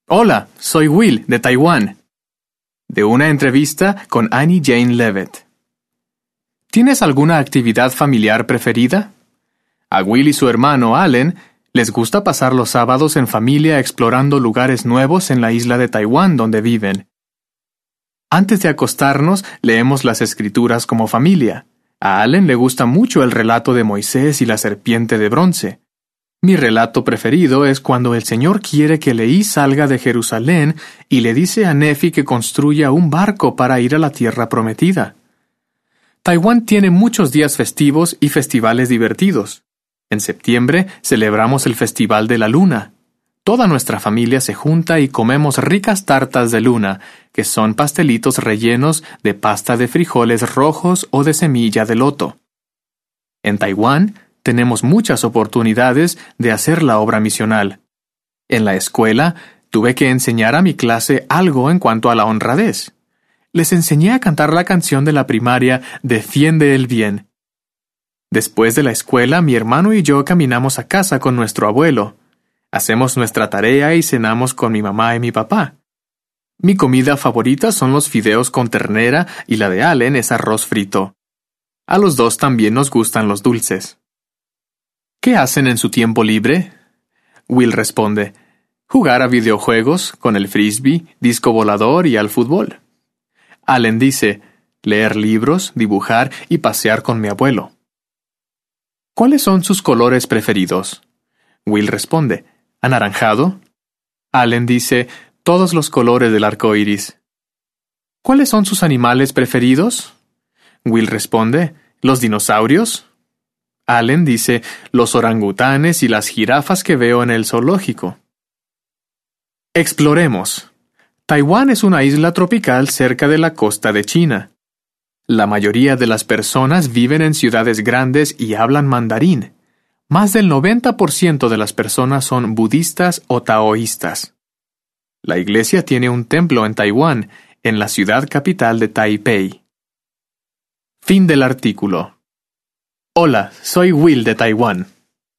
Hola, soy Will, de Taiwán. De una entrevista con Annie Jane Leavitt. ¿Tienes alguna actividad familiar preferida? A Will y su hermano Allen les gusta pasar los sábados en familia explorando lugares nuevos en la isla de Taiwán donde viven. Antes de acostarnos, leemos las escrituras como familia. A Allen le gusta mucho el relato de Moisés y la serpiente de bronce. Mi relato preferido es cuando el Señor quiere que Leí salga de Jerusalén y le dice a Nefi que construya un barco para ir a la tierra prometida. Taiwán tiene muchos días festivos y festivales divertidos. En septiembre celebramos el Festival de la Luna. Toda nuestra familia se junta y comemos ricas tartas de luna, que son pastelitos rellenos de pasta de frijoles rojos o de semilla de loto. En Taiwán tenemos muchas oportunidades de hacer la obra misional. En la escuela tuve que enseñar a mi clase algo en cuanto a la honradez. Les enseñé a cantar la canción de la primaria Defiende el bien. Después de la escuela, mi hermano y yo caminamos a casa con nuestro abuelo. Hacemos nuestra tarea y cenamos con mi mamá y mi papá. Mi comida favorita son los fideos con ternera y la de Allen es arroz frito. A los dos también nos gustan los dulces. ¿Qué hacen en su tiempo libre? Will responde: jugar a videojuegos con el frisbee, disco volador y al fútbol. Allen dice: leer libros, dibujar y pasear con mi abuelo. ¿Cuáles son sus colores preferidos? Will responde: anaranjado. Allen dice: todos los colores del arco iris. ¿Cuáles son sus animales preferidos? Will responde: los dinosaurios. Allen dice: los orangutanes y las jirafas que veo en el zoológico. Exploremos. Taiwán es una isla tropical cerca de la costa de China. La mayoría de las personas viven en ciudades grandes y hablan mandarín. Más del 90% de las personas son budistas o taoístas. La iglesia tiene un templo en Taiwán, en la ciudad capital de Taipei. Fin del artículo. Hola, soy Will de Taiwán.